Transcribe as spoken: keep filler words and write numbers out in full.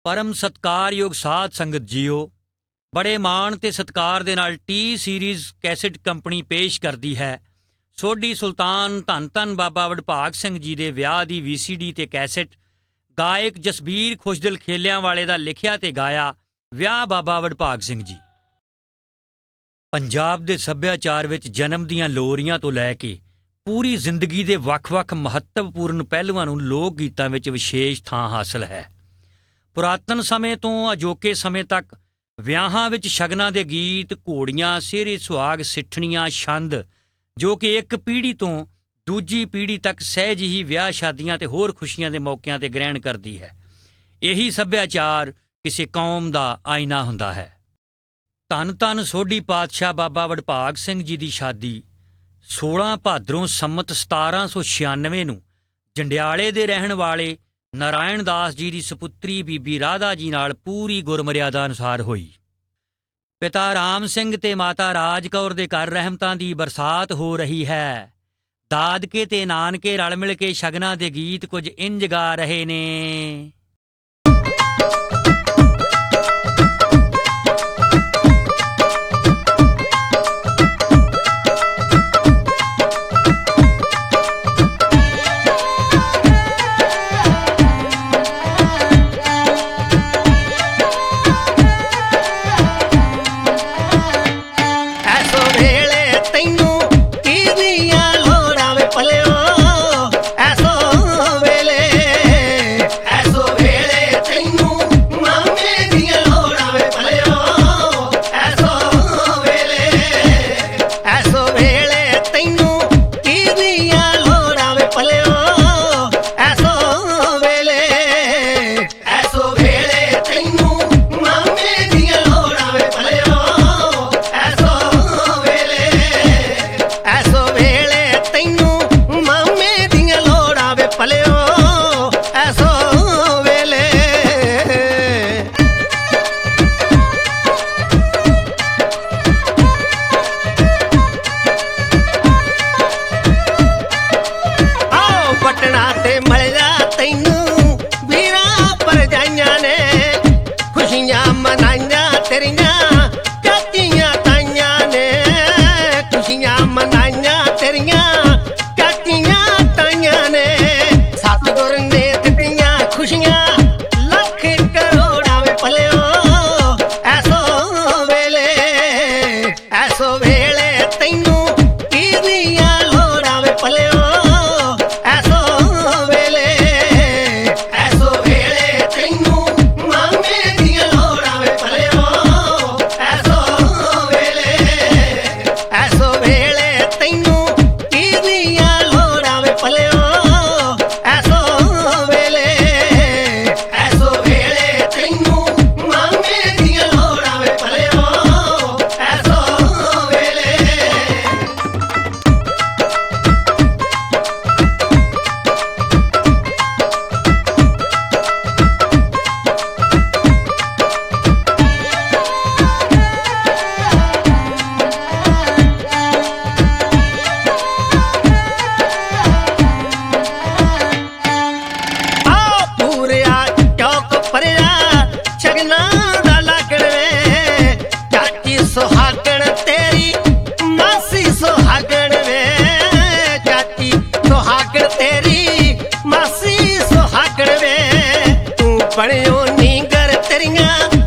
परम सत्कारयोग साध संगत जीओ, बड़े माण ते सत्कार दे नाल टी सीरीज़ कैसेट कंपनी पेश करती है सोढी सुल्तान धन धन बाबा वडभाग सिंह जी दे विआह दी वी सी डी ते कैसेट गायक जसबीर खुशदिल खेलियां वाले दा लिखिया ते गाया विआह बाबा वडभाग सिंह जी। पंजाब दे सभ्याचार विच जन्म दीआं लोरियां तो लै के पूरी जिंदगी दे वख-वख महत्वपूर्ण पहलुआं नूं लोक गीतां विच विशेष थां हासिल है। पुरातन समय तो अजोके समय तक ਵਿਆਹਾਂ ਵਿੱਚ ਸ਼ਗਨਾਂ ਦੇ ਗੀਤ, ਘੋੜੀਆਂ, ਸਿਹਰੇ ਸੁਹਾਗ, ਸਿੱਠਣੀਆਂ, ਛੰਦ ਜੋ ਕਿ ਇੱਕ ਪੀੜ੍ਹੀ ਤੋਂ ਦੂਜੀ ਪੀੜ੍ਹੀ ਤੱਕ ਸਹਿਜ ਹੀ ਵਿਆਹ ਸ਼ਾਦੀਆਂ ਤੇ ਹੋਰ ਖੁਸ਼ੀਆਂ ਦੇ ਮੌਕਿਆਂ ਤੇ ਗ੍ਰਹਿਣ ਕਰਦੀ ਹੈ। ਇਹੀ ਸੱਭਿਆਚਾਰ ਕਿਸੇ ਕੌਮ ਦਾ ਆਇਨਾ ਹੁੰਦਾ ਹੈ। ਧੰਨ ਧੰਨ ਸੋਢੀ ਪਾਤਸ਼ਾਹ ਬਾਬਾ ਵਡਭਾਗ ਸਿੰਘ ਜੀ ਦੀ ਸ਼ਾਦੀ ਸੋਲਾਂ ਭਾਦਰੋਂ ਸੰਮਤ ਸਤਾਰਾਂ ਸੌ ਛਿਆਨਵੇਂ ਨੂੰ ਜੰਡਿਆਲੇ ਦੇ ਰਹਿਣ ਵਾਲੇ ਨਾਰਾਇਣ ਦਾਸ ਜੀ ਦੀ ਸਪੁੱਤਰੀ ਬੀਬੀ ਰਾਧਾ ਜੀ ਨਾਲ ਪੂਰੀ ਗੁਰਮਰਿਆਦਾ ਅਨੁਸਾਰ ਹੋਈ। ਪਿਤਾ ਰਾਮ ਸਿੰਘ ਤੇ ਮਾਤਾ ਰਾਜ ਕੌਰ ਦੇ ਘਰ ਰਹਿਮਤਾਂ ਦੀ ਬਰਸਾਤ ਹੋ ਰਹੀ ਹੈ। ਦਾਦਕੇ ਤੇ ਨਾਨਕੇ ਰਲ ਮਿਲ ਕੇ ਸ਼ਗਨਾਂ ਦੇ ਗੀਤ ਕੁਝ ਇੰਜ ਗਾ ਰਹੇ ਨੇ। पढ़ियो नींगर तेरिया